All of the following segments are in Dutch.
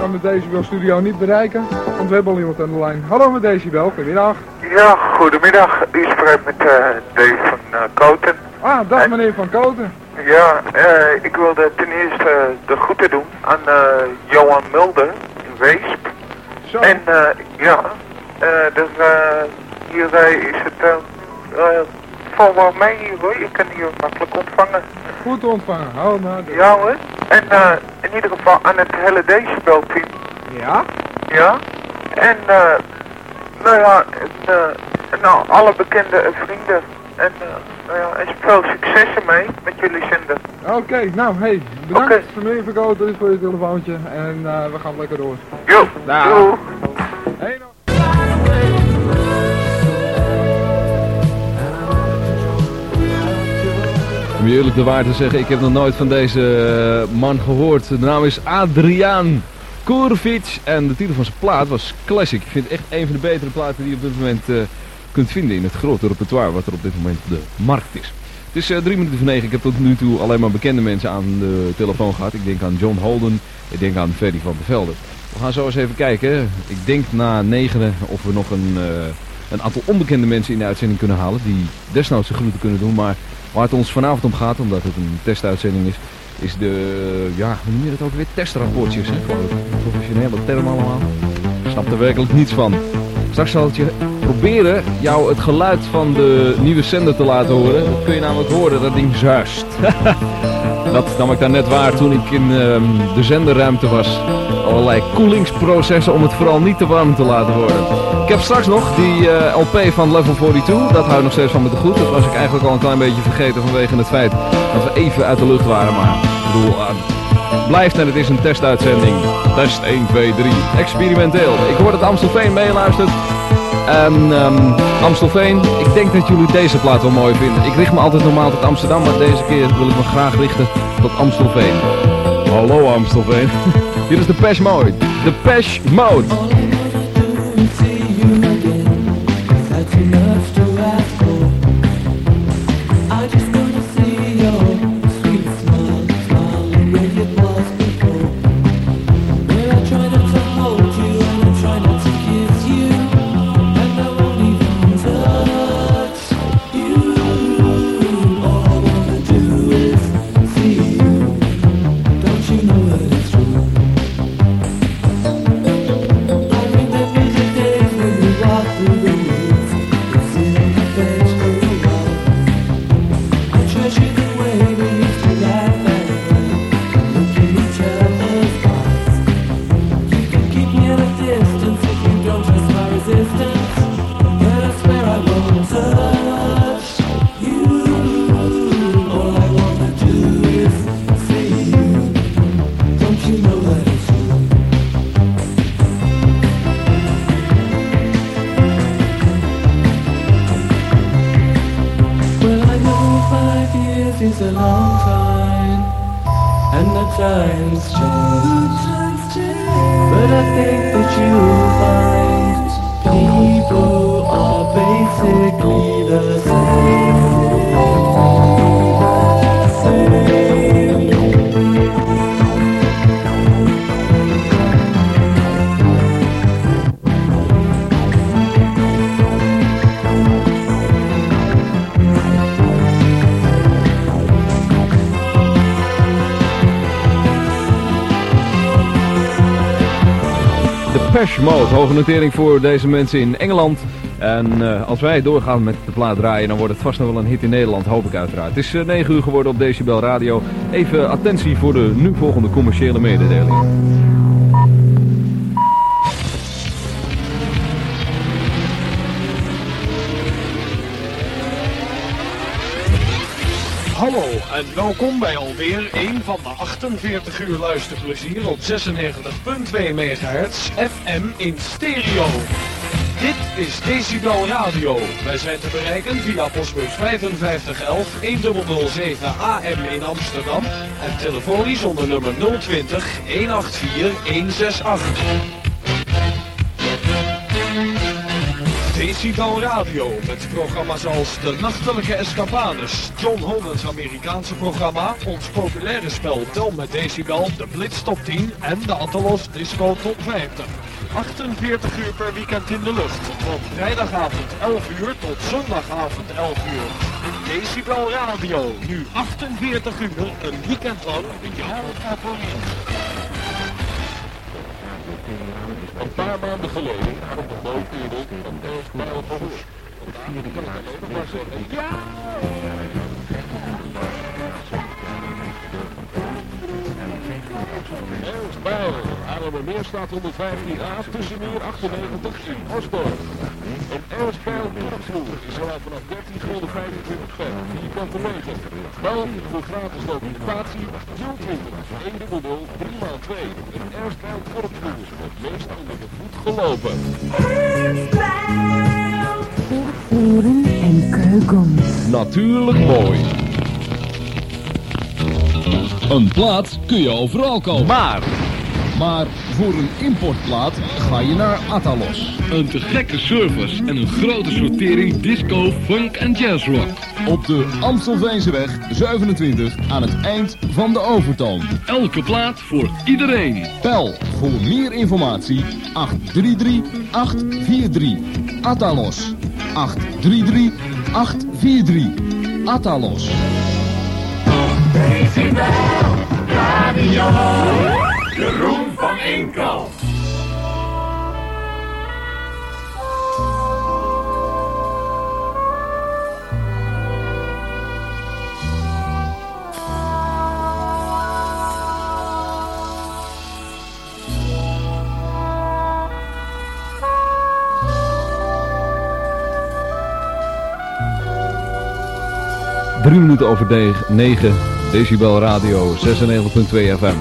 kan de Decibel Studio niet bereiken, want we hebben al iemand aan de lijn. Hallo met Decibel, goedemiddag. Ja, goedemiddag. U spreekt met Dave van Koten. Ah, dag meneer Van Koten. Ja, ik wilde ten eerste de groeten doen aan Johan Mulder in Weesp. Zo. En ja, hier is het valt wel mee hier hoor, je kan hier makkelijk ontvangen. Goed ontvangen, hou maar. Ja hoor, en in ieder geval aan het hele Decibel-team. Ja? Ja, en nou ja, nou, alle bekende vrienden. En nou ja, en veel succes ermee met jullie zender. Oké, nou hey, bedankt meneer Van Koten voor je telefoontje en we gaan lekker door. Jo, doei. Hey, nog. Om je eerlijk de waar te zeggen, ik heb nog nooit van deze man gehoord. De naam is Adriaan Kurvic en de titel van zijn plaat was Classic. Ik vind het echt een van de betere platen die je op dit moment kunt vinden in het grote repertoire wat er op dit moment op de markt is. Het is 9:03. Ik heb tot nu toe alleen maar bekende mensen aan de telefoon gehad. Ik denk aan John Holden, ik denk aan Ferdy van der Velde. We gaan zo eens even kijken. Ik denk na 9 of we nog een aantal onbekende mensen in de uitzending kunnen halen die desnoods de groeten kunnen doen. Maar waar het ons vanavond om gaat, omdat het een testuitzending is de, ja, hoe noem je dat ook weer? Testrapportjes, hè? Gewoon een professionele term allemaal. Ik snap er werkelijk niets van. Straks zal het je proberen jou het geluid van de nieuwe zender te laten horen. Dat kun je namelijk horen, dat ding zuist. Dat nam ik daar net waar toen ik in de zenderruimte was. Allerlei koelingsprocessen om het vooral niet te warm te laten worden. Ik heb straks nog die LP van Level 42. Dat houdt nog steeds van me te goed. Dat was ik eigenlijk al een klein beetje vergeten vanwege het feit dat we even uit de lucht waren. Maar ik bedoel, blijft en het is een testuitzending. Test 1, 2, 3. Experimenteel. Ik hoor dat Amstelveen meeluistert. En Amstelveen, ik denk dat jullie deze plaat wel mooi vinden. Ik richt me altijd normaal tot Amsterdam, maar deze keer wil ik me graag richten tot Amstelveen. Hallo Amstelveen. Hier is de Depeche Mode. Depeche Mode. Depeche Mode, hoge notering voor deze mensen in Engeland. En als wij doorgaan met de plaat draaien, dan wordt het vast nog wel een hit in Nederland, hoop ik uiteraard. Het is 9 uur geworden op Decibel Radio. Even attentie voor de nu volgende commerciële mededeling. Hallo en welkom bij alweer een van de 48 uur luisterplezier op 96.2 MHz FM in stereo. Dit is Decibel Radio. Wij zijn te bereiken via postbus 5511 1007 AM in Amsterdam en telefonisch onder nummer 020 184 168. Decibel Radio met programma's als De Nachtelijke Escapades, John Holland's Amerikaanse programma, ons populaire spel Tel met Decibel, de Blitz Top 10 en de Atalos Disco Top 50. 48 uur per weekend in de lucht, van vrijdagavond 11 uur tot zondagavond 11 uur. Decibel Radio, nu 48 uur, een weekend lang, jaren favoriet. Een paar maanden geleden kwam de bootwereld van Erfbijl voor. Vandaag kan ik alleen nog maar zeggen, ja! Erfbijl, Haarlemmermeerstraat 115A, Tussenmeer 98 in Osdorp. Een Erfbijl dorpsvloer is al vanaf 13,25 per vierkante meter. Bel voor gratis documentatie 020 100 3x2. Een Erfbijl dorpsvloer, het meest onder de voet gelopen. Oren en keukens. Natuurlijk mooi. Een plaat kun je overal kopen. Maar voor een importplaat ga je naar Atalos. Een te gekke service en een grote sortering disco, funk en jazzrock. Op de Amstelveenseweg 27 aan het eind van de Overtoom. Elke plaat voor iedereen. Bel voor meer informatie 833-843. Atalos. 833-843. Atalos. Decibel Radio, Jeroen van Inkel. Drie minuten over 9, Decibel Radio 96.2 FM.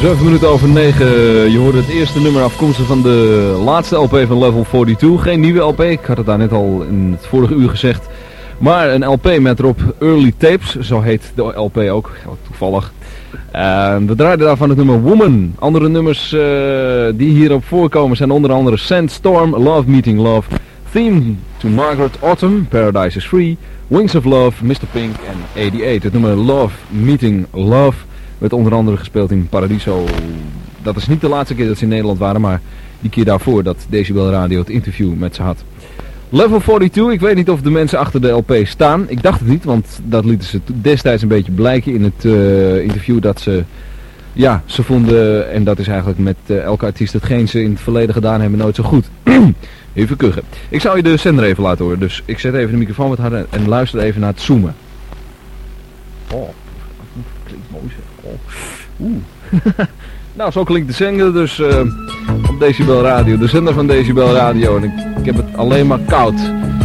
7 minuten over 9. Je hoorde het eerste nummer afkomstig van de laatste LP van Level 42. Geen nieuwe LP, ik had het daar net al in het vorige uur gezegd. Maar een LP met erop Early Tapes, zo heet de LP ook, toevallig. We draaiden daarvan het nummer Woman. Andere nummers die hierop voorkomen zijn onder andere Sandstorm, Love Meeting Love, Theme to Margaret Autumn, Paradise is Free, Wings of Love, Mr. Pink en 88. Het nummer Love Meeting Love werd onder andere gespeeld in Paradiso. Dat is niet de laatste keer dat ze in Nederland waren, maar die keer daarvoor dat Decibel Radio het interview met ze had. Level 42, ik weet niet of de mensen achter de LP staan. Ik dacht het niet, want dat lieten ze destijds een beetje blijken in het interview dat ze vonden, en dat is eigenlijk met elke artiest hetgeen ze in het verleden gedaan hebben, nooit zo goed. Even kuchen. Ik zou je de zender even laten horen, dus ik zet even de microfoon wat harder en luister even naar het zoomen. Oh, klinkt mooi zeg. Oh. Nou, zo klinkt de zender dus op Decibel Radio, de zender van Decibel Radio. En ik heb het alleen maar koud.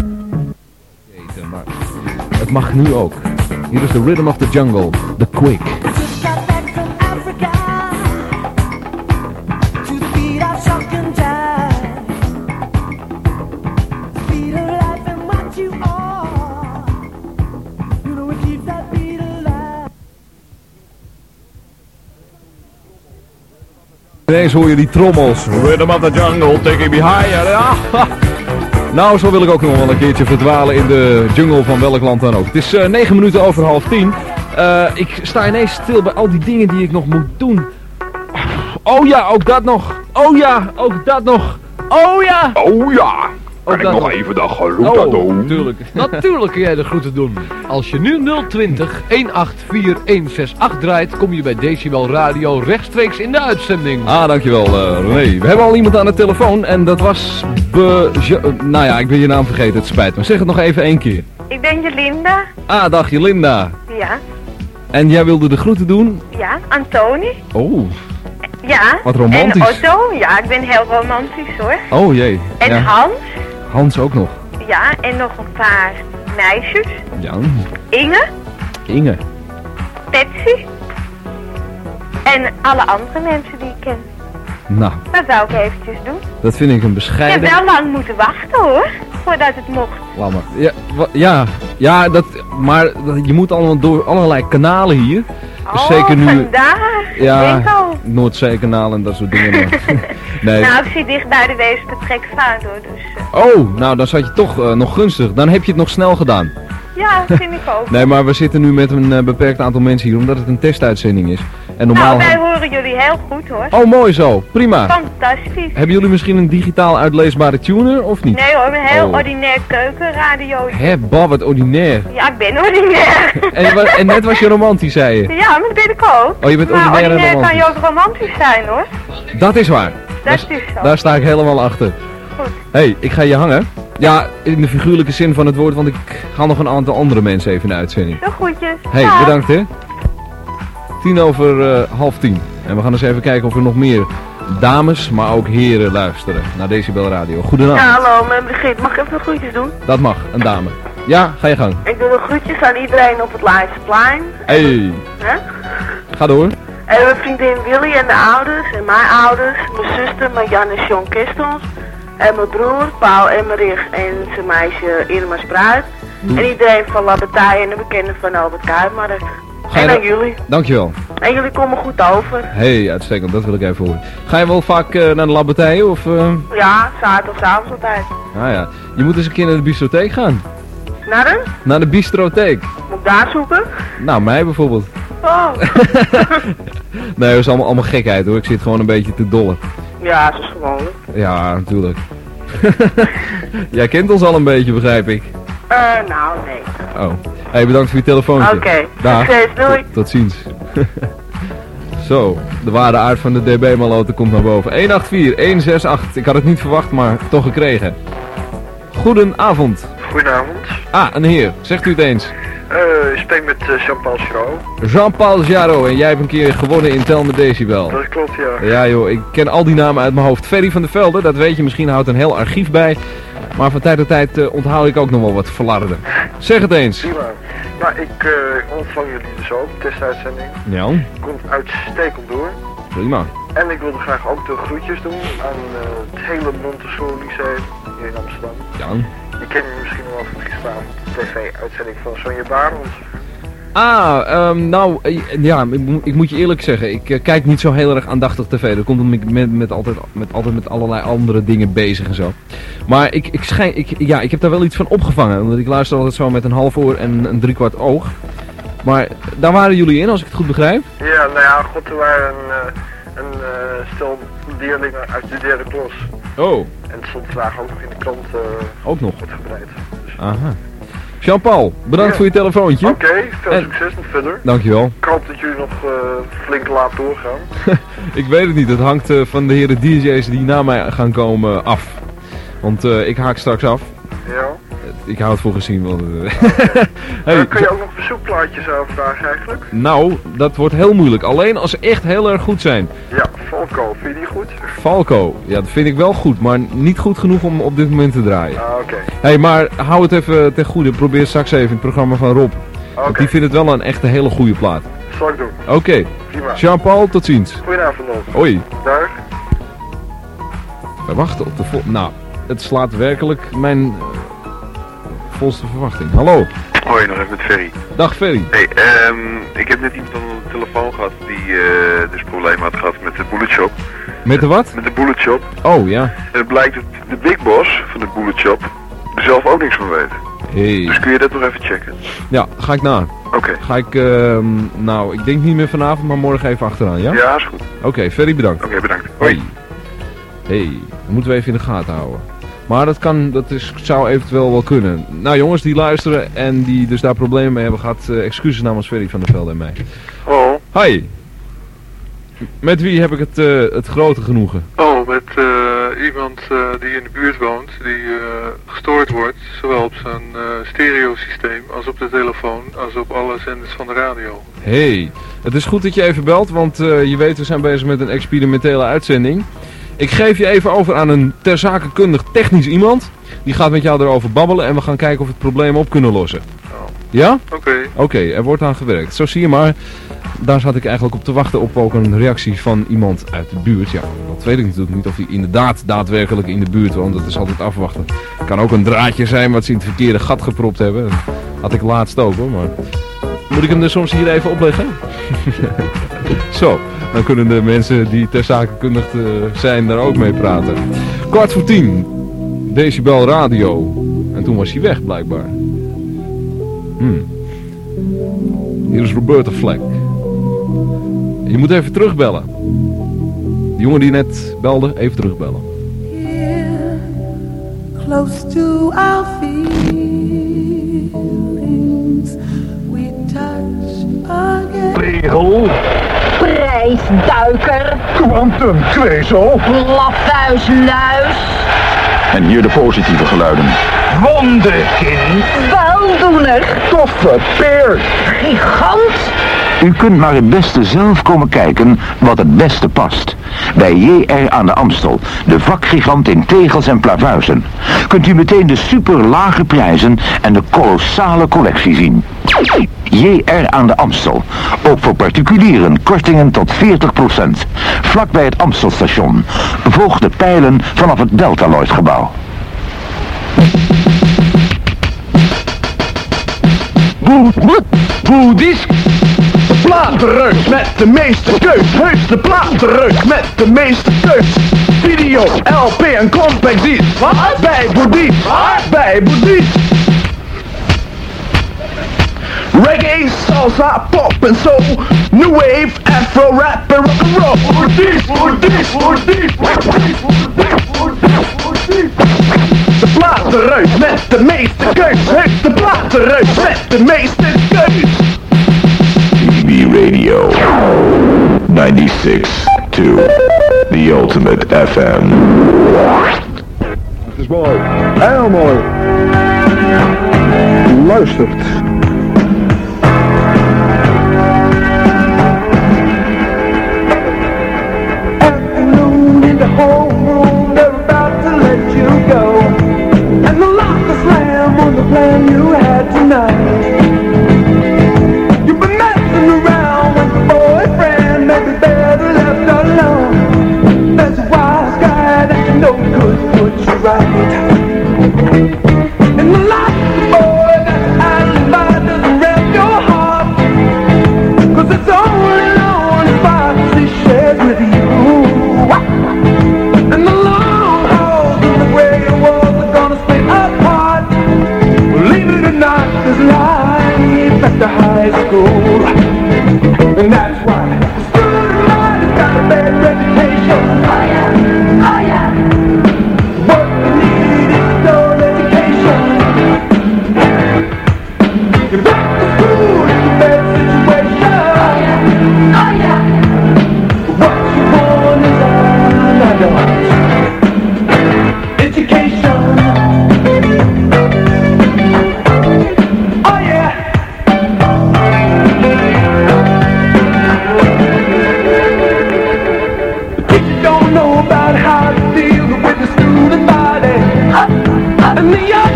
Maar het mag nu ook. Hier is de Rhythm of the Jungle, The Quick. Ineens hoor je die trommels. Rhythm of the Jungle, taking me higher. Nou, zo wil ik ook nog wel een keertje verdwalen in de jungle van welk land dan ook. Het is 9 minuten over 9:30. Ik sta ineens stil bij al die dingen die ik nog moet doen. Oh ja, ook dat nog. Oh ja, ook dat nog. Oh ja. Oh ja. Kan ik nog even de groeten doen? Natuurlijk. Natuurlijk kun jij de groeten doen. Als je nu 020 184 draait, kom je bij Decibel Radio rechtstreeks in de uitzending. Ah, dankjewel René. We hebben al iemand aan de telefoon en dat was... nou ja, ik ben je naam vergeten, het spijt me. Zeg het nog even 1 keer. Ik ben Jelinda. Ah, dag Jelinda. Ja. En jij wilde de groeten doen? Ja, Antoni. Oh. Ja. Wat romantisch. En Otto. Ja, ik ben heel romantisch hoor. Oh jee. En ja. Hans. Hans ook nog. Ja, en nog een paar meisjes. Ja. Inge. Patsy. En alle andere mensen die ik ken. Nou. Dat zou ik eventjes doen. Dat vind ik een bescheiden... Ik heb wel lang moeten wachten hoor, voordat het mocht. Laat maar. Ja, je moet allemaal door allerlei kanalen hier. Dus zeker nu... vandaar. Ja, Noordzeekanaal en dat soort dingen. Maar. Nee. Nou, ik zit dicht bij de Weespertrekvaart hoor, dus... Oh, nou dan zat je toch nog gunstig. Dan heb je het nog snel gedaan. Ja, vind ik ook. Nee, maar we zitten nu met een beperkt aantal mensen hier, omdat het een testuitzending is. En normaal... Nou, wij horen jullie heel goed hoor. Oh, mooi zo. Prima. Fantastisch. Hebben jullie misschien een digitaal uitleesbare tuner, of niet? Nee hoor, een heel ordinair keukenradio. Hé, wat ordinair. Ja, ik ben ordinair. En net was je romantisch, zei je? Ja, maar dat ben ik ook. Oh, je bent ordinair en romantisch. Ordinair kan je ook romantisch zijn hoor. Dat is waar. Dat is zo. Daar sta ik helemaal achter. Goed. Hé, ik ga je hangen. Ja, in de figuurlijke zin van het woord, want ik ga nog een aantal andere mensen even in de uitzending. Zo groetjes. Hé, bedankt hè. 9:50. En we gaan eens even kijken of er nog meer dames, maar ook heren luisteren naar Decibel Radio. Goedenavond. Ja, hallo, mijn Brigitte. Mag ik even de groetjes doen? Dat mag, een dame. Ja, ga je gang. Ik doe de groetjes aan iedereen op het Leidseplein. Hey. Ga door. En mijn vriendin Willy en de ouders, en mijn ouders, mijn zuster Marjan en John Kestels. En mijn broer Paul Emmerich en zijn meisje Irma Spruit. En iedereen van Labbatij en de bekenden van Albert Kuipmarkt. En aan jullie. Dankjewel. En jullie komen goed over. Hey, uitstekend, dat wil ik even horen. Ga je wel vaak naar de Labbatij of... Ja, zaterdagavond altijd. Ah ja, je moet eens een keer naar de bistrotheek gaan. Naar de? Naar de bistrotheek. Moet ik daar zoeken? Nou, mij bijvoorbeeld. Oh. Nee, dat is allemaal gekheid hoor, ik zit gewoon een beetje te dollen. Ja, dat is gewoonlijk. Ja, natuurlijk. Jij kent ons al een beetje, begrijp ik. Nou, nee. Oh. Hey, bedankt voor je telefoontje. Oké. Dag. Succes, doei. Tot ziens. Zo, de ware aard van de DB-maloten komt naar boven. 184-168. Ik had het niet verwacht, maar toch gekregen. Goedenavond. Goedenavond. Ah, een heer. Zegt u het eens. Ik spreek met Jean-Paul Jarreau. Jean-Paul Jarreau, en jij hebt een keer gewonnen in Tel met Decibel. Dat klopt, ja. Ja joh, ik ken al die namen uit mijn hoofd. Ferry van der Velde, dat weet je, misschien houdt een heel archief bij. Maar van tijd tot tijd onthoud ik ook nog wel wat verlarden. Zeg het eens. Prima. Nou, ik ontvang jullie dus ook, testuitzending. Ja. Komt uitstekend door. Prima. En ik wilde graag ook de groetjes doen aan het hele Montessori Lyceum hier in Amsterdam. Ja. Je kent me misschien nog wel van gisteravond tv-uitzending van Sonja Barends. Ik moet je eerlijk zeggen, ik kijk niet zo heel erg aandachtig tv. Dat komt omdat ik altijd met allerlei andere dingen bezig en zo. Maar ik heb daar wel iets van opgevangen, omdat ik luister altijd zo met een half oor en een 3/4 oog. Maar daar waren jullie in, als ik het goed begrijp? Ja, nou ja, god, er waren een stel leerlingen uit de derde klas. Oh. En het stond vandaag ook nog in de krant ook nog uitgebreid. Dus. Aha. Jean-Paul, bedankt voor je telefoontje. Oké, veel succes nog verder. Dankjewel. Ik hoop dat jullie nog flink laat doorgaan. Ik weet het niet, het hangt van de heren DJ's die na mij gaan komen af. Want ik haak straks af. Ja. Ik hou het voor gezien. Want, hey, kun je ook nog verzoekplaatjes aanvragen eigenlijk? Nou, dat wordt heel moeilijk. Alleen als ze echt heel erg goed zijn. Ja, Falco, vind je die goed? Falco, ja, dat vind ik wel goed, maar niet goed genoeg om op dit moment te draaien. Oké. Hey, maar hou het even ten goede. Probeer straks even in het programma van Rob. Want die vindt het wel een echt hele goede plaat. Zal ik doen. Oké. Jean-Paul, tot ziens. Goedenavond nog. Hoi. Dag. We wachten op de Nou, het slaat werkelijk mijn volste verwachting. Hallo. Hoi, nog even met Ferry. Dag Ferry. Hey, ik heb net iemand aan de telefoon gehad die dus problemen had gehad met de Bullet Shop. Met de wat? Met de Bullet Shop. Oh, ja. En het blijkt dat de big boss van de Bullet Shop er zelf ook niks van weet. Hey. Dus kun je dat nog even checken? Ja, ga ik na. Oké. Ga ik, ik denk niet meer vanavond, maar morgen even achteraan, ja? Ja, is goed. Oké, Ferry, bedankt. Oké, bedankt. Hoi. Hey, dat moeten we even in de gaten houden. Maar zou eventueel wel kunnen. Nou jongens, die luisteren en die dus daar problemen mee hebben gehad, excuses namens Ferry van der Velde en mij. Hallo. Hi. Met wie heb ik het grote genoegen? Oh, met iemand die in de buurt woont, die gestoord wordt, zowel op zijn stereosysteem als op de telefoon, als op alle zenders van de radio. Hey, het is goed dat je even belt, want je weet, we zijn bezig met een experimentele uitzending. Ik geef je even over aan een ter zake kundig technisch iemand. Die gaat met jou erover babbelen en we gaan kijken of we het probleem op kunnen lossen. Oh. Ja? Oké. Oké, er wordt aan gewerkt. Zo zie je maar, daar zat ik eigenlijk op te wachten op ook een reactie van iemand uit de buurt. Ja, dat weet ik natuurlijk niet of hij inderdaad daadwerkelijk in de buurt woont. Dat is altijd afwachten. Het kan ook een draadje zijn wat ze in het verkeerde gat gepropt hebben. Dat had ik laatst ook hoor, maar... Moet ik hem er soms hier even opleggen? Zo, dan kunnen de mensen die ter zake kundig zijn daar ook mee praten. 9:45, Decibel Radio. En toen was hij weg blijkbaar. Hier is Roberta Fleck. Je moet even terugbellen. Die jongen die net belde, even terugbellen. Here, close to our feelings, we touch again. Regel. Prijsduiker. Kwantumkwezel. Lafhuisluis. En hier de positieve geluiden. Wonderkind. Weldoener. Toffe peer. Gigant. U kunt maar het beste zelf komen kijken wat het beste past. Bij JR aan de Amstel, de vakgigant in tegels en plavuizen. Kunt u meteen de super lage prijzen en de kolossale collectie zien. JR aan de Amstel. Ook voor particulieren kortingen tot 40%. Vlak bij het Amstelstation. Volg de pijlen vanaf het Deltaloid gebouw. Boedies. De platenreus met de meeste keus. Heus de platenreus met de meeste keus. Video, LP en compact disc. Wat? Bij Boedies. Bij Boedies. Reggae, salsa, pop en soul. New wave, afro, rap en rock'n'roll. Boedies, Boedies, Boedies, Boedies, Boedies. De platenreus met de meeste keus. Heus de platenreus met de meeste keus. TB Radio 96.2, the ultimate FM. Het is mooi, heel mooi. Luistert. Afternoon in the homeroom, they're about to let you go. And the lock is slam on the plan you had tonight. You've been messing around with your boyfriend, maybe better left alone.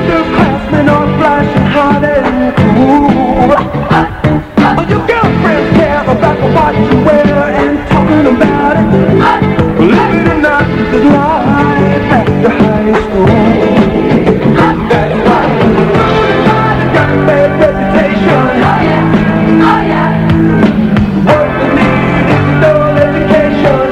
underclassmen are flashing hot and cool. Your girlfriends care about what you wear and talking about it. Believe it or not, there's life after high school. That's right. Everybody's got a bad reputation. Oh yeah, oh yeah. What they need is a dull education.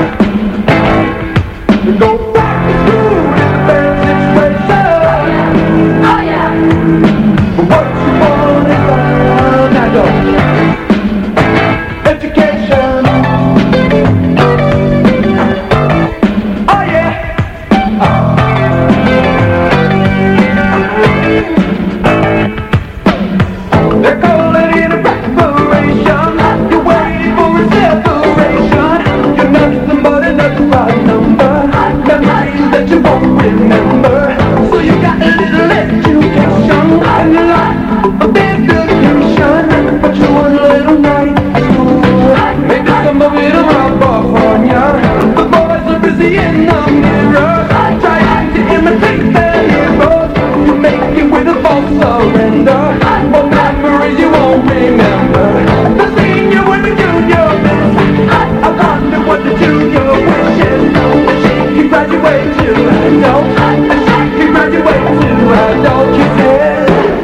To go back to school is a bad situation. Oh yeah. But what you want is an adult education. Oh yeah. They're calling it a respiration. You're waiting for a separation. You're not somebody that's the right number. Memories that you won't remember. So you got a little education and a lot of education, but you want a little night school. Maybe some of it around California. The boys are busy in the mirror, trying to imitate their heroes. You make it with a false surrender. What memories you won't remember. The senior with the junior miss. I wonder what the junior wishes. And she can graduate to adult. And she can graduate to adult, you said.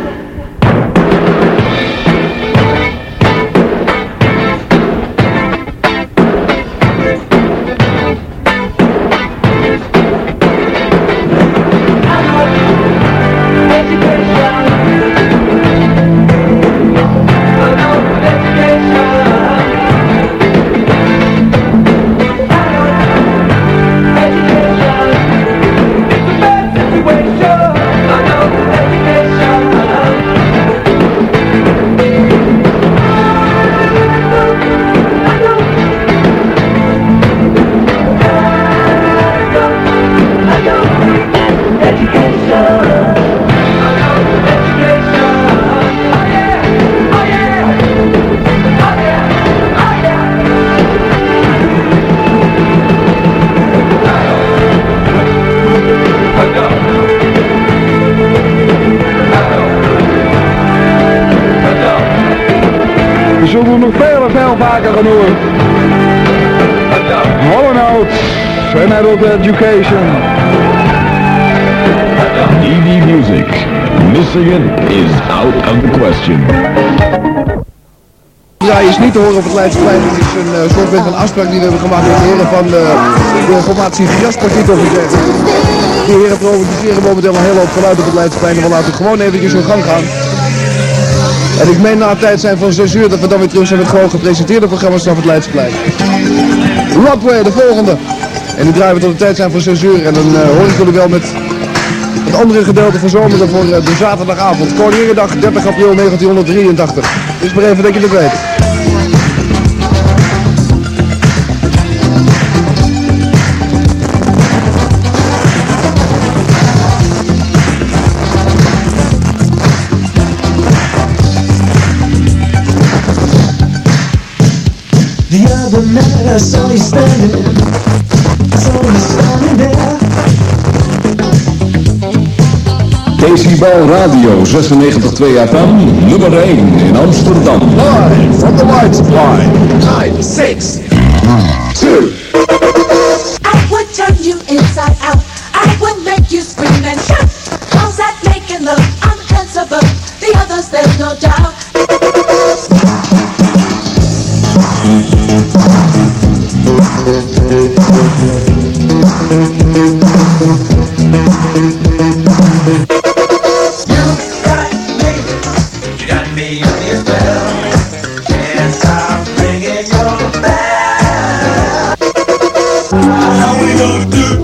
We zullen nog veel vaker gaan horen. Hall & Oates en Adult Education. ED Music. Missing it is out of the question. Ja, is niet te horen op het Leidseplein. Het is een soort van afspraak die we hebben gemaakt met de heren van de formatie Graspartiet of gezegd. Die heren produceren momenteel een hele hoop geluid op het Leidseplein en we laten gewoon eventjes hun gang gaan. En ik meen na het tijd zijn van 6 uur dat we dan weer terug zijn met gewoon gepresenteerde programma's vanaf het Leidseplein. Rodway, de volgende. En die draaien we tot de tijd zijn van 6 uur en dan hoor ik jullie wel met het andere gedeelte van zomeren voor de zaterdagavond. Koninginnedag 30 april 1983. Dus maar even dat je het weet. The other night I saw you standing there. Decibel Radio 96.2 FM, nummer 1 in Amsterdam. Live from the Leidseplein. 9, 6, 2. I would turn you inside out. I would make you scream and shout. How's that making love unsensible? The others, there's no doubt. You got me on your spell. Can't stop ringing your bell. How we gonna do?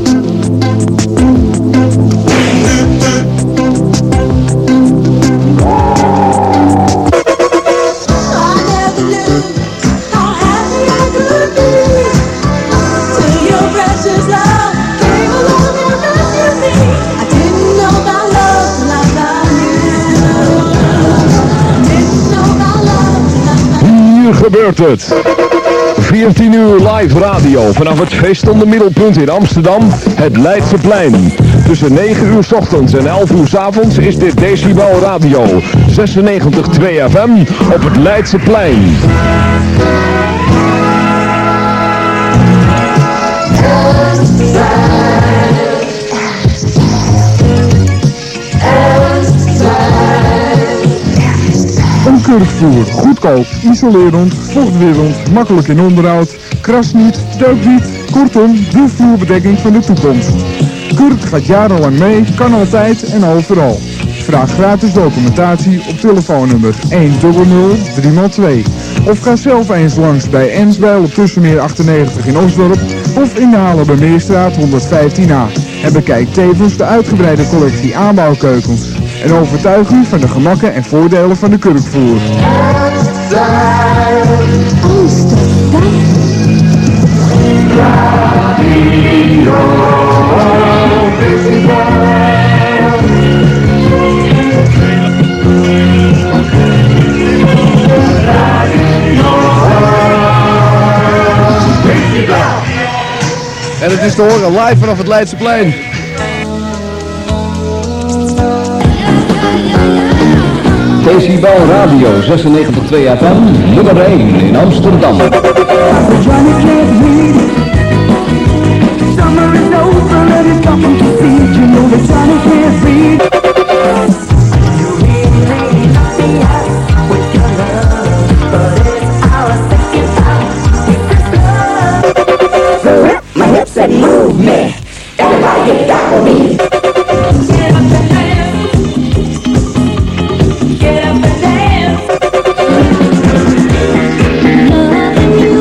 Hier gebeurt het. 14 uur live radio vanaf het feestende middelpunt in Amsterdam, het Leidseplein. Tussen 9 uur 's ochtends en 11 uur 's avonds is dit Decibel Radio 96.2 FM op het Leidseplein. Een kurkvoer, goedkoop, isolerend, vochtwerend, makkelijk in onderhoud, krast niet, deukt niet, kortom, de vloerbedekking van de toekomst. Kurk gaat jarenlang mee, kan altijd en overal. Vraag gratis documentatie op telefoonnummer 100 3x2. Of ga zelf eens langs bij Ensbijl op Tussenmeer 98 in Osdorp of in de Haarlemmermeerstraat 115a. En bekijk tevens de uitgebreide collectie aanbouwkeukens. En overtuig u van de gemakken en voordelen van de kurkvoer. En het is te horen live vanaf het Leidseplein. Decibel Radio 96.2 FM, nummer 1 in Amsterdam. Summer is over and it's nothing to see. You know that Johnny can't read. You really knock me out with your love, but it's our second time. So wrap my hips and move me. Everybody get down with me. Get up and dance. Get up and dance. Loving you.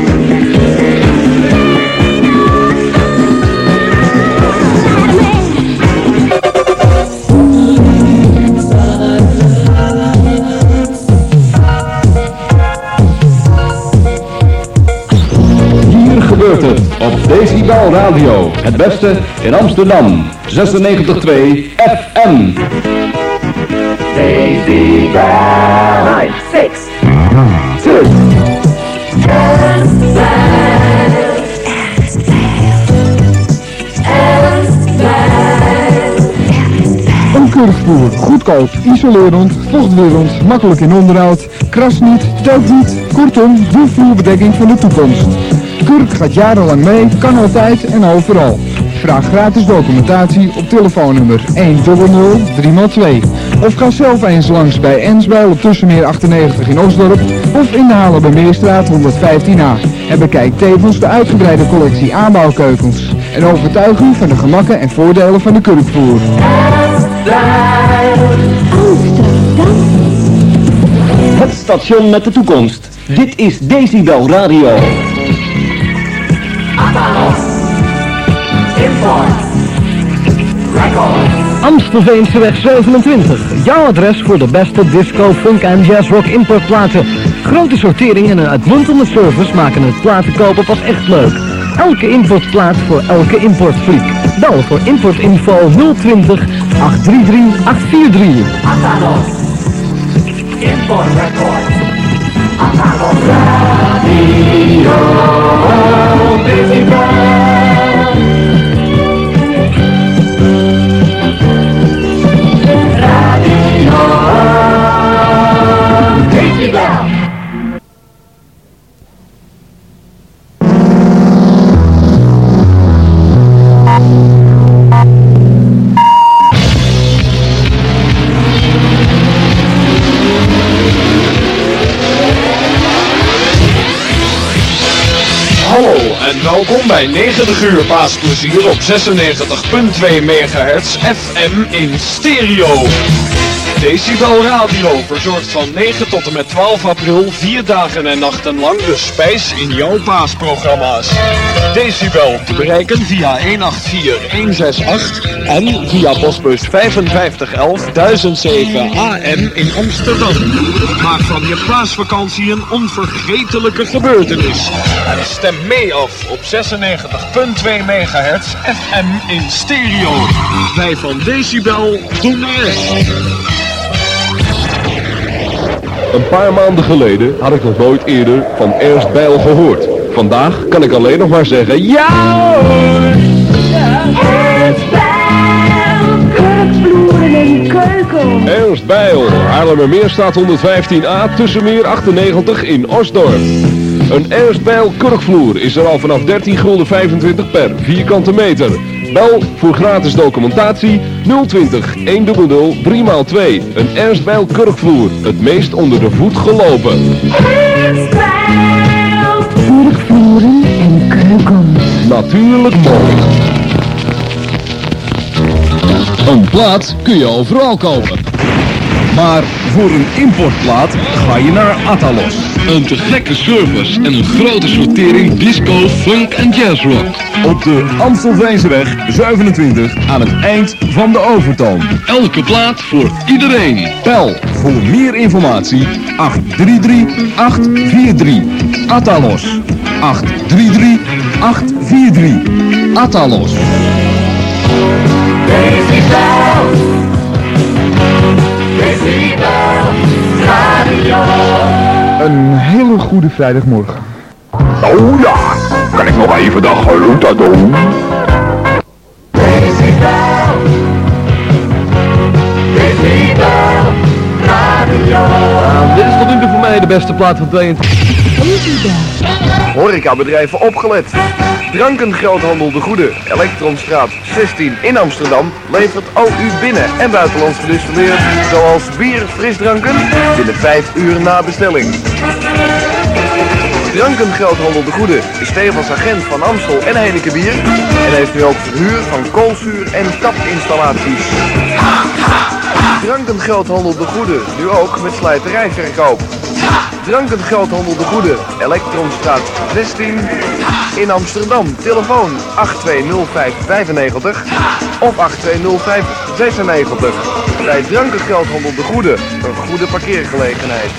Hier gebeurt het op Decibel Radio, het beste in Amsterdam, 96.2 FM. Decibel 6, 2, Een kurkvoer, goedkoop, isolerend, vochtwerend, makkelijk in onderhoud, krast niet, deukt niet, kortom, de vloerbedekking van de toekomst. Kurk gaat jarenlang mee, kan altijd en overal. Vraag gratis documentatie op telefoonnummer 100 3x2. Of ga zelf eens langs bij Ensbijl op Tussenmeer 98 in Osdorp of in de Haarlemmermeerstraat 115a. En bekijk tevens de uitgebreide collectie aanbouwkeukens. En overtuig u van de gemakken en voordelen van de kurkvoer. Het station met de toekomst. Dit is Decibel Radio. Amstelveenseweg 27. Jouw adres voor de beste disco, funk en jazzrock importplaten. Grote sortering en een uitmuntende service maken het platenkopen pas echt leuk. Elke importplaat voor elke importfreak. Bel voor importinfo 020 833 843. Atalos. Import Records. Atalos Radio. Decibel. Hallo en welkom bij 90 uur paasplezier op 96.2 MHz FM in stereo. Decibel Radio verzorgt van 9 tot en met 12 april 4 dagen en nachten lang de spijs in jouw paasprogramma's. Decibel te bereiken via 184168 en via postbus 5511 1007 AM in Amsterdam. Maak van je paasvakantie een onvergetelijke gebeurtenis. En stem mee af op 96.2 MHz FM in stereo. Wij van Decibel doen de rest. Een paar maanden geleden had ik nog nooit eerder van Ernst Bijl gehoord. Vandaag kan ik alleen nog maar zeggen, ja hoor! Ernst Bijl, kurkvloeren en keukens. Ernst Bijl, Haarlemmermeerstraat 115a, Tussenmeer 98 in Osdorp. Een Ernst Bijl kurkvloer is er al vanaf 13,25 per vierkante meter. Bel voor gratis documentatie 020 100 3x2. Een Ernst Bijl kurkvloer, het meest onder de voet gelopen. Ernst Bijl, kurkvloeren en keukens. Natuurlijk mooi. Een plaat kun je overal kopen. Maar voor een importplaat ga je naar Atalos. Een te gekke service en een grote sortering disco, funk en jazzrock. Op de Amstelveenseweg 27 aan het eind van de Overtoom. Elke plaat voor iedereen. Bel voor meer informatie 833-843. Atalos. 833-843. Atalos. Een hele goede vrijdagmorgen. Oh ja, kan ik nog even de groeten doen? Dit is tot nu toe voor mij de beste plaat van 22. Horecabedrijven opgelet. Drankengroothandel De Goede, Elektronstraat 16 in Amsterdam, levert al uw binnen- en buitenlands gedistilleerd, zoals bier, frisdranken, binnen 5 uur na bestelling. Drankengroothandel De Goede is tevens agent van Amstel en Heineken bier en heeft nu ook verhuur van koolzuur- en tapinstallaties. Drankengroothandel De Goede, nu ook met slijterijverkoop. Drankengroothandel De Goede, Elektronstraat 16 in Amsterdam. Telefoon 820595 of 820596. Bij Drankengroothandel De Goede, een goede parkeergelegenheid.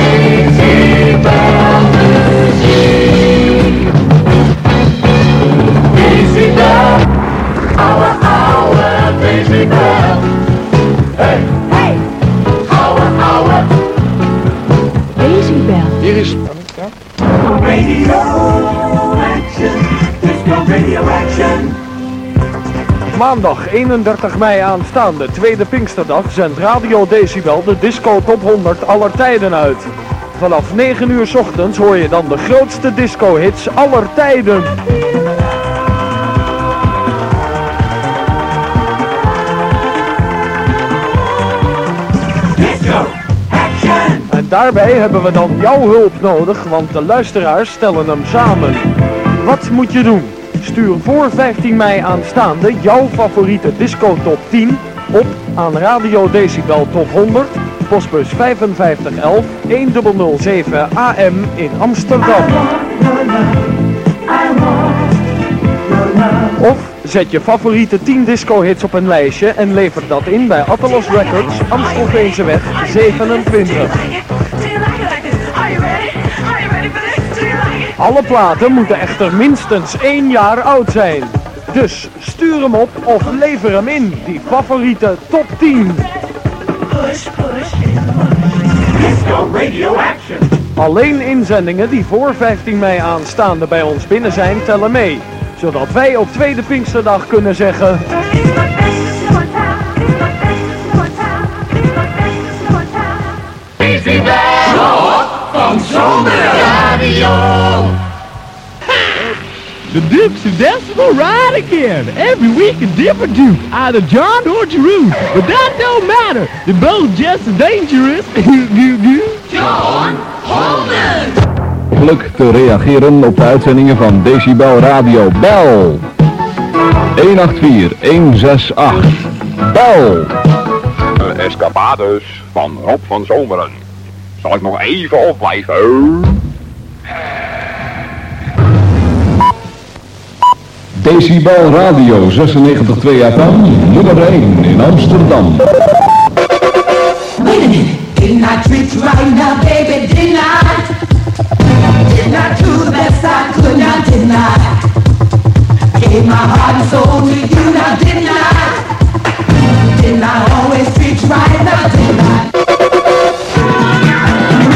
Hier is... Radio action, disco radio action. Maandag 31 mei aanstaande, tweede Pinksterdag, zendt Radio Decibel de Disco Top 100 aller tijden uit. Vanaf 9 uur 's ochtends hoor je dan de grootste disco-hits aller tijden. Disco action. En daarbij hebben we dan jouw hulp nodig, want de luisteraars stellen hem samen. Wat moet je doen? Stuur voor 15 mei aanstaande jouw favoriete disco top 10 op aan Radio Decibel Top 100, postbus 5511 1007 AM in Amsterdam. Of zet je favoriete 10 disco-hits op een lijstje en lever dat in bij Atalos Records, Amstelveenseweg 27. Alle platen moeten echter minstens 1 jaar oud zijn. Dus stuur hem op of lever hem in, die favoriete top 10. Disco radio action. Alleen inzendingen die voor 15 mei aanstaande bij ons binnen zijn tellen mee. Zodat wij op tweede Pinksterdag kunnen zeggen... Van Zonderen Radio. The Dukes of Decibel ride again. Every week a different Duke, either John or Jeroen. But that don't matter. They're both just as dangerous. John Holman. Geluk te reageren op de uitzendingen van Decibel Radio. Bel 184-168. Bel. Escapades van Rob van Zomeren. Zal ik nog even opblijven? Decibel Radio 96.2 FM, nummer 1 in Amsterdam. Wait a minute, didn't I treat you right now, baby, didn't I? Didn't I do the best I could now, didn't I? Gave my heart and soul to you now, didn't I? Didn't I always treat you right now, didn't I?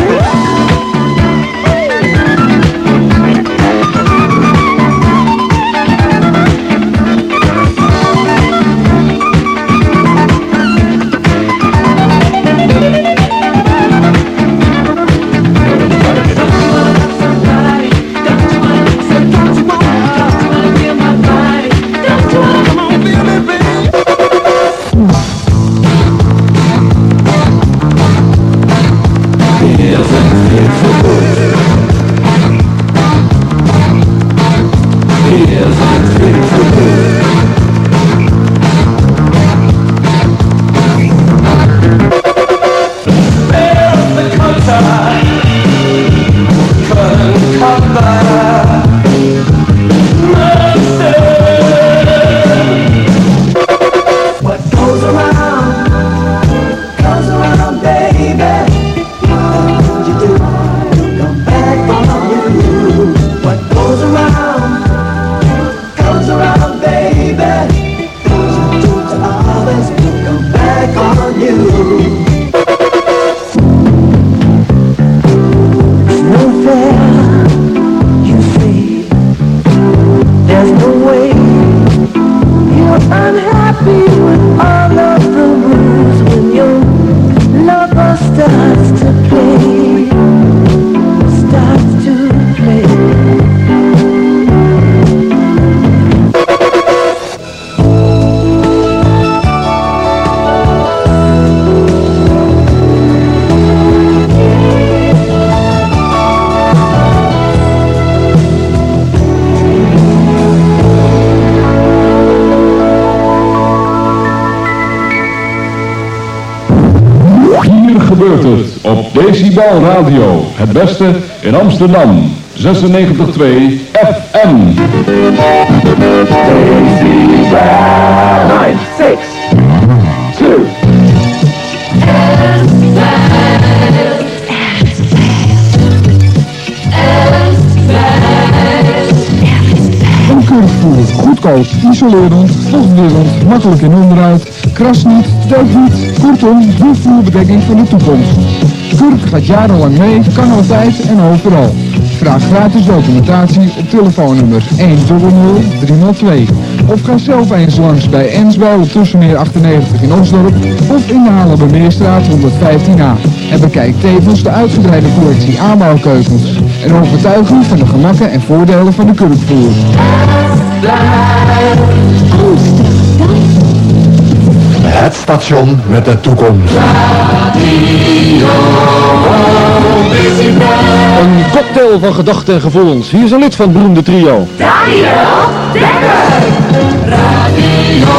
uur gebeurt het op Decibel Radio. Het beste in Amsterdam. 96.2 FM. Decibel 9, 6, 2. Een kurkvoer, goedkoop, isolerend, vochtwerend, makkelijk in onderhoud, krast niet, deugt niet, kortom, de vloerbedekking van de toekomst. Kurk gaat jarenlang mee, kan altijd en overal. Vraag gratis documentatie op telefoonnummer 100 302. Of ga zelf eens langs bij Ensbouw op Tussenmeer 98 in Osdorp of in de Haarlemmermeerstraat 115a. En bekijk tevens de uitgebreide collectie aanbouwkeukens. En overtuig u van de gemakken en voordelen van de kurkvoer. Het station met de toekomst. Een cocktail van gedachten en gevoelens. Hier is een lid van het beroemde trio. Daniel Dekker. Radio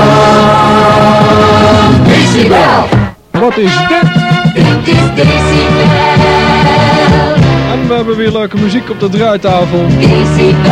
Decibel. Wat is dit? Dit is Decibel. En we hebben weer leuke muziek op de draaitafel. Decibel.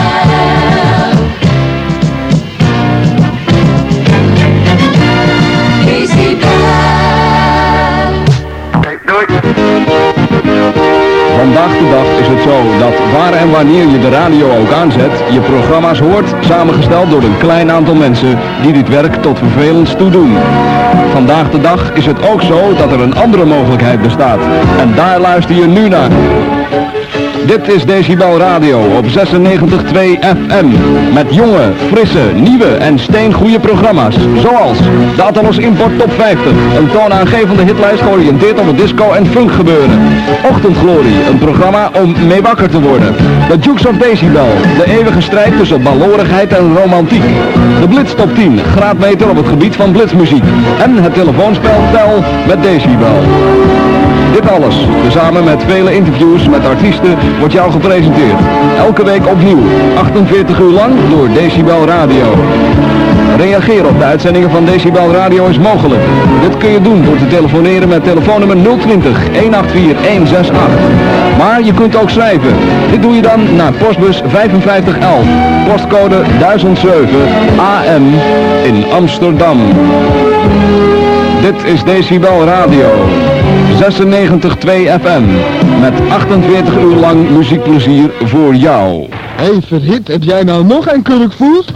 Vandaag de dag is het zo dat waar en wanneer je de radio ook aanzet, je programma's hoort, samengesteld door een klein aantal mensen die dit werk tot vervelend toe doen. Vandaag de dag is het ook zo dat er een andere mogelijkheid bestaat. En daar luister je nu naar. Dit is Decibel Radio op 96.2 FM. Met jonge, frisse, nieuwe en steengoede programma's. Zoals de Atalos Import Top 50. Een toonaangevende hitlijst georiënteerd op het disco en funk gebeuren. Ochtendglorie, een programma om mee wakker te worden. De Jukes of Decibel, de eeuwige strijd tussen balorigheid en romantiek. De Blitz Top 10, graadmeter op het gebied van blitzmuziek. En het telefoonspel Tel met Decibel. Dit alles, tezamen met vele interviews met artiesten, wordt jou gepresenteerd. Elke week opnieuw, 48 uur lang door Decibel Radio. Reageer op de uitzendingen van Decibel Radio is mogelijk. Dit kun je doen door te telefoneren met telefoonnummer 020 184 168. Maar je kunt ook schrijven. Dit doe je dan naar postbus 5511, postcode 1007 AM in Amsterdam. Dit is Decibel Radio. 96.2 FM. Met 48 uur lang muziekplezier voor jou. Hé, verhit, heb jij nou nog een kurkvoer?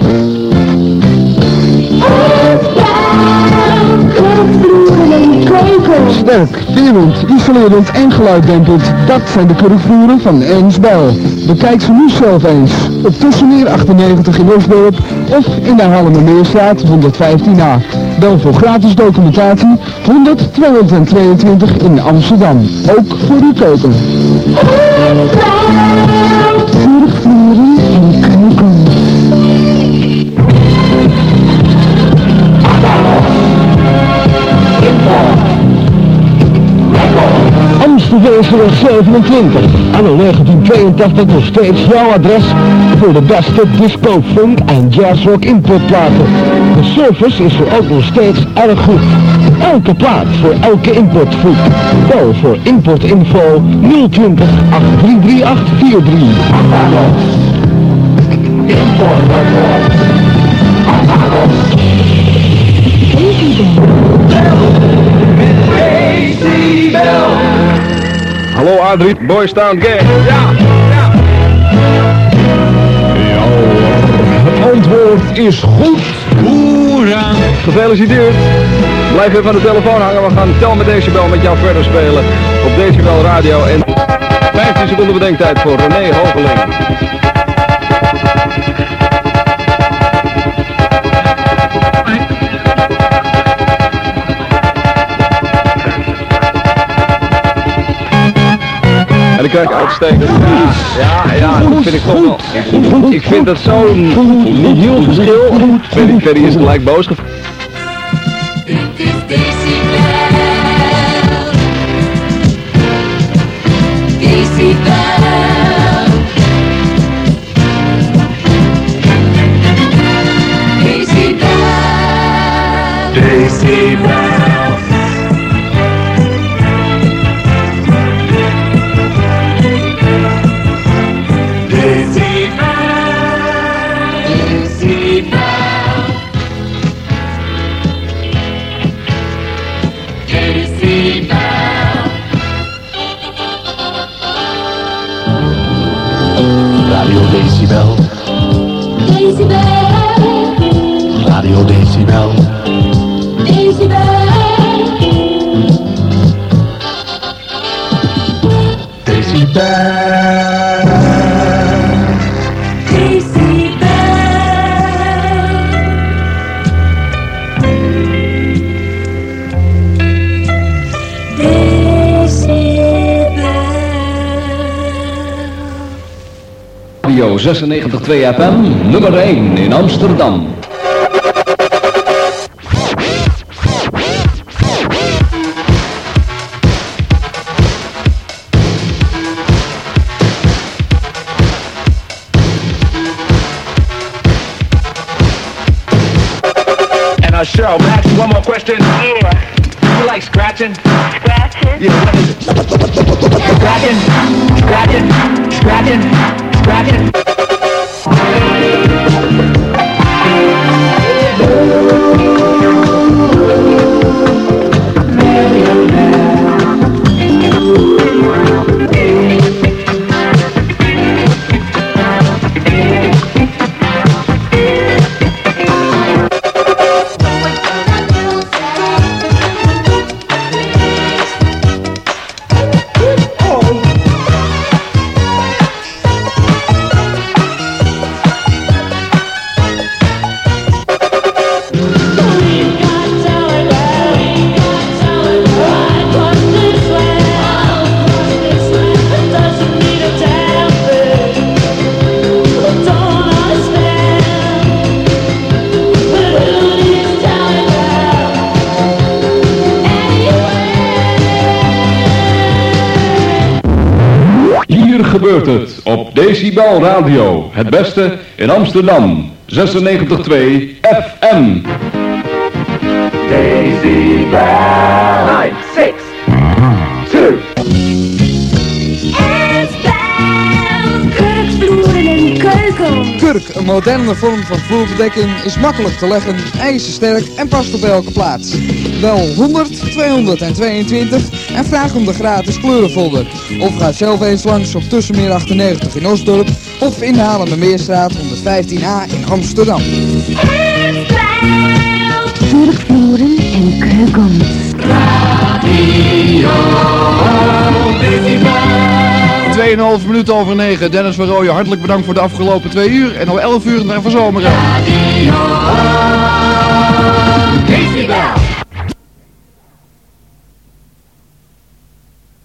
Kurkvloeren en keuken. Sterk, verend, isolerend en geluiddempend. Dat zijn de kurkvloeren van Ensbel. Bekijk ze nu zelf eens. Op Tussenmeer 98 in Osdorp of in de Haarlemmermeerstraat 115a. Bel voor gratis documentatie 100 222 in Amsterdam. Ook voor uw keuken. Kurkvloeren en keuken. Amsterdamseweg 27. Anno 1982 nog steeds jouw adres voor de beste disco, funk en jazzrock importplaten. De service is er ook nog steeds erg goed. Elke plaat voor elke importvoet. Bel voor importinfo 020 8338 43. Hallo Adrie, Boys Town Gang. Ja. Het antwoord is goed. Hoera. Gefeliciteerd. Blijf even aan de telefoon hangen. We gaan Tel met Decibel met jou verder spelen op Decibel Radio. En 15 seconden bedenktijd voor René Hogeling. En dan krijg ik uitstekend. Ja, dat vind ik toch wel. Ik vind dat zo'n niet heel verschil. Ferry is gelijk boos gevraagd. Radio 96.2 FM, nummer 1 in Amsterdam. Cheryl, may I ask you one more question? Yeah. You like scratching? Scratching? Yeah, what is it? Scratching, scratching, scratching, scratching. Gebeurt het op Decibel Radio, het beste in Amsterdam, 96.2 FM. Decibel 9, 6, 2. Kurk, een moderne vorm van vloerbedekking, is makkelijk te leggen, ijzersterk en past op elke plaats. Bel 100 222 en vraag om de gratis kleurenfolder. Of ga zelf eens langs op Tussenmeer 98 in Osdorp of in de Haarlemmermeerstraat 115A in Amsterdam. Kurkvloeren en keukens. Radio Decibel. 2,5 minuten over 9. Dennis van Rooyen, hartelijk bedankt voor de afgelopen 2 uur. En al 11 uur naar verzomeren. Radio Decibel.